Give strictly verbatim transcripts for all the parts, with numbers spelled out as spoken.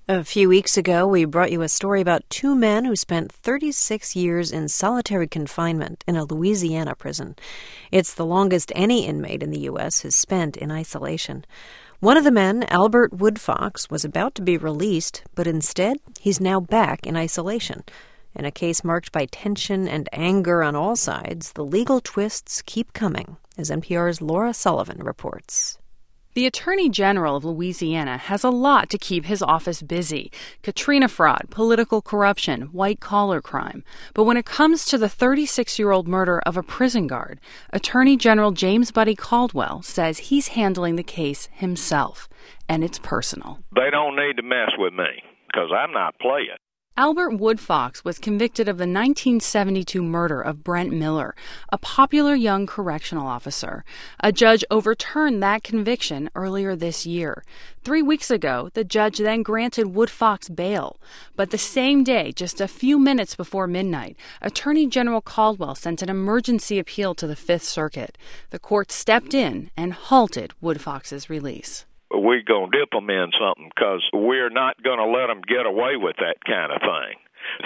A few weeks ago, we brought you a story about two men who spent thirty-six years in solitary confinement in a Louisiana prison. It's the longest any inmate in the U S has spent in isolation. One of the men, Albert Woodfox, was about to be released, but instead, he's now back in isolation. In a case marked by tension and anger on all sides, the legal twists keep coming, as N P R's Laura Sullivan reports. The Attorney General of Louisiana has a lot to keep his office busy. Katrina fraud, political corruption, white-collar crime. But when it comes to the thirty-six-year-old murder of a prison guard, Attorney General James Buddy Caldwell says he's handling the case himself, and it's personal. They don't need to mess with me, because I'm not playing. Albert Woodfox was convicted of the nineteen seventy-two murder of Brent Miller, a popular young correctional officer. A judge overturned that conviction earlier this year. Three weeks ago, the judge then granted Woodfox bail. But the same day, just a few minutes before midnight, Attorney General Caldwell sent an emergency appeal to the Fifth Circuit. The court stepped in and halted Woodfox's release. We're going to dip them in something because we're not going to let them get away with that kind of thing.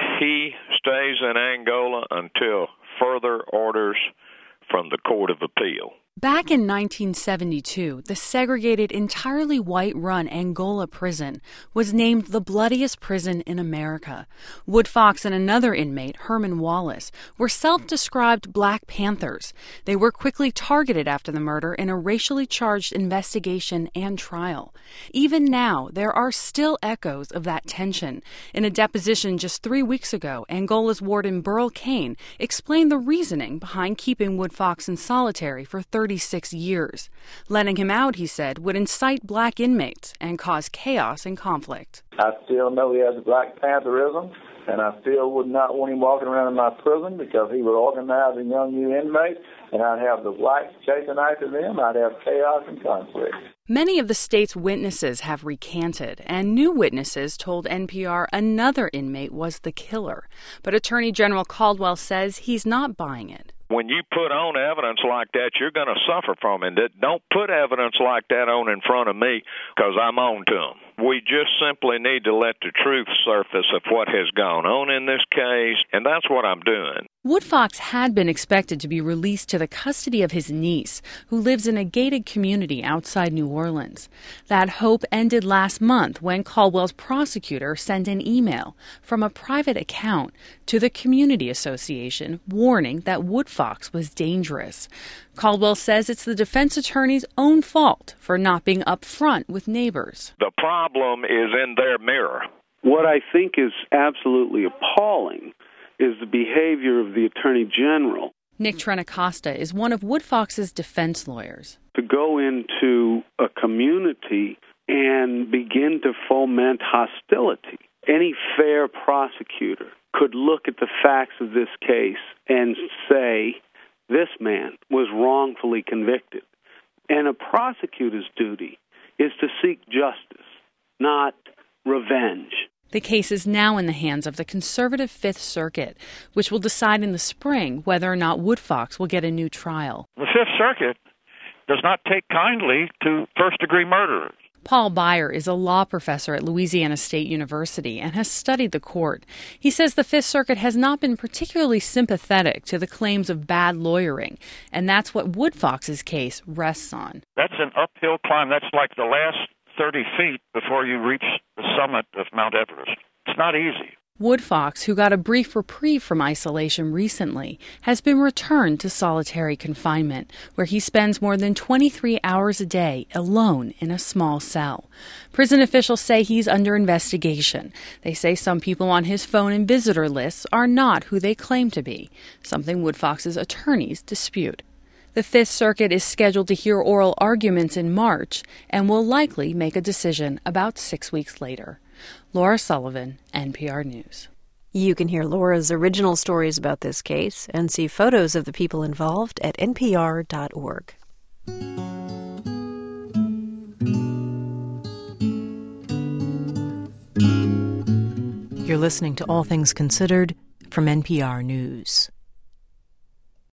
He stays in Angola until further orders from the Court of Appeal. Back in nineteen seventy-two, the segregated, entirely white-run Angola prison was named the bloodiest prison in America. Woodfox and another inmate, Herman Wallace, were self-described Black Panthers. They were quickly targeted after the murder in a racially charged investigation and trial. Even now, there are still echoes of that tension. In a deposition just three weeks ago, Angola's warden Burl Cain explained the reasoning behind keeping Woodfox in solitary for thirty-six years. Letting him out, he said, would incite black inmates and cause chaos and conflict. I still know he has Black Pantherism, and I still would not want him walking around in my prison because he would organize a young new inmate, and I'd have the whites chasing after them. I'd have chaos and conflict. Many of the state's witnesses have recanted, and new witnesses told N P R another inmate was the killer. But Attorney General Caldwell says he's not buying it. When you put on evidence like that, you're going to suffer from it. Don't put evidence like that on in front of me because I'm on to them. We just simply need to let the truth surface of what has gone on in this case, and that's what I'm doing. Woodfox had been expected to be released to the custody of his niece, who lives in a gated community outside New Orleans. That hope ended last month when Caldwell's prosecutor sent an email from a private account to the Community Association warning that Woodfox was dangerous. Caldwell says it's the defense attorney's own fault for not being upfront with neighbors. The problem is in their mirror. What I think is absolutely appalling is the behavior of the Attorney General. Nick Trenicosta is one of Woodfox's defense lawyers. To go into a community and begin to foment hostility. Any fair prosecutor could look at the facts of this case and say, this man was wrongfully convicted. And a prosecutor's duty is to seek justice, not revenge. The case is now in the hands of the conservative Fifth Circuit, which will decide in the spring whether or not Woodfox will get a new trial. The Fifth Circuit does not take kindly to first-degree murderers. Paul Byer is a law professor at Louisiana State University and has studied the court. He says the Fifth Circuit has not been particularly sympathetic to the claims of bad lawyering, and that's what Woodfox's case rests on. That's an uphill climb. That's like the last thirty feet before you reach the summit of Mount Everest. It's not easy. Woodfox, who got a brief reprieve from isolation recently, has been returned to solitary confinement, where he spends more than twenty-three hours a day alone in a small cell. Prison officials say he's under investigation. They say some people on his phone and visitor lists are not who they claim to be, something Woodfox's attorneys dispute. The Fifth Circuit is scheduled to hear oral arguments in March and will likely make a decision about six weeks later. Laura Sullivan, N P R News. You can hear Laura's original stories about this case and see photos of the people involved at N P R dot org. You're listening to All Things Considered from N P R News.